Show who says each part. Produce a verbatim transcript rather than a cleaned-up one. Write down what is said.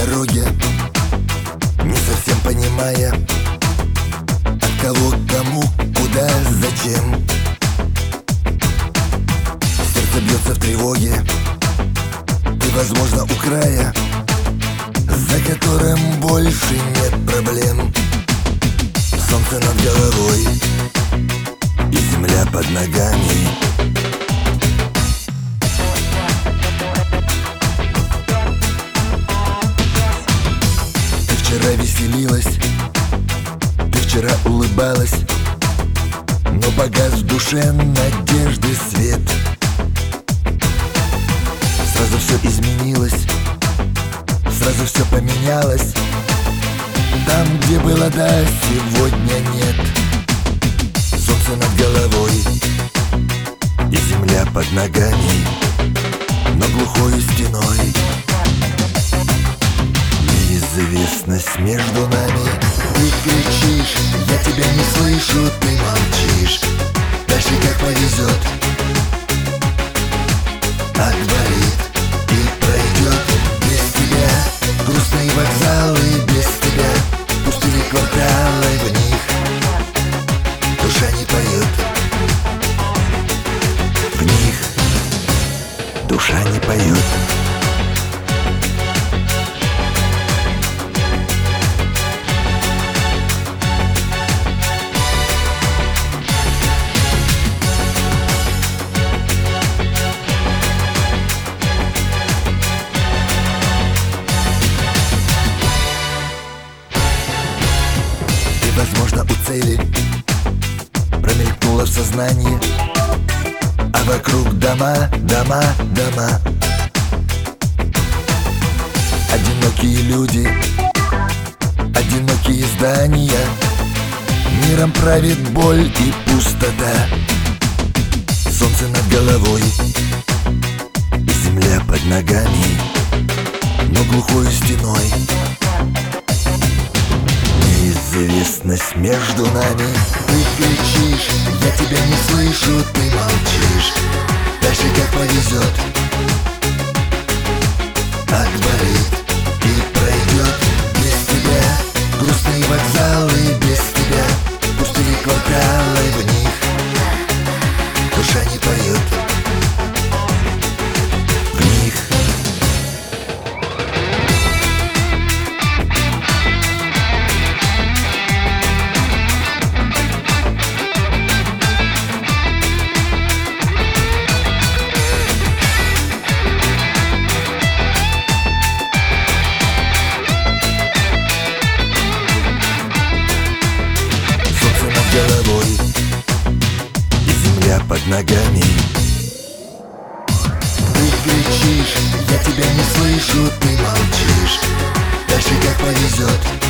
Speaker 1: дороге, не совсем понимая, от кого, кому, куда, зачем. Сердце бьется в тревоге, ты, возможно, у края, за которым больше нет проблем. Солнце над головой и земля под ногами. Ты вчера веселилась, ты вчера улыбалась, но погас в душе надежды свет. Сразу все изменилось, сразу все поменялось. Там, где было да, сегодня нет. Солнце над головой и земля под ногами, но глухою стеной неизвестность между нами. Ты кричишь, я тебя не слышу, ты молчишь. Дальше как повезет, отворит и пройдет. Без тебя грустные вокзалы, без тебя пустые кварталы, в них душа не поет. В них душа не поет. Возможно, у цели промелькнуло в сознании, а вокруг дома, дома, дома. Одинокие люди, одинокие здания. Миром правит боль и пустота. Солнце над головой и земля под ногами, но глухой стеной неизвестность между нами. Ты кричишь, я тебя не слышу, ты молчишь. Дальше как повезет, отворит и пройдет. Без тебя грустные вокзалы, без тебя пустые кварталы, в них душа не поет. В них головой и земля под ногами. Ты кричишь, я тебя не слышу, ты молчишь. Дальше как повезет,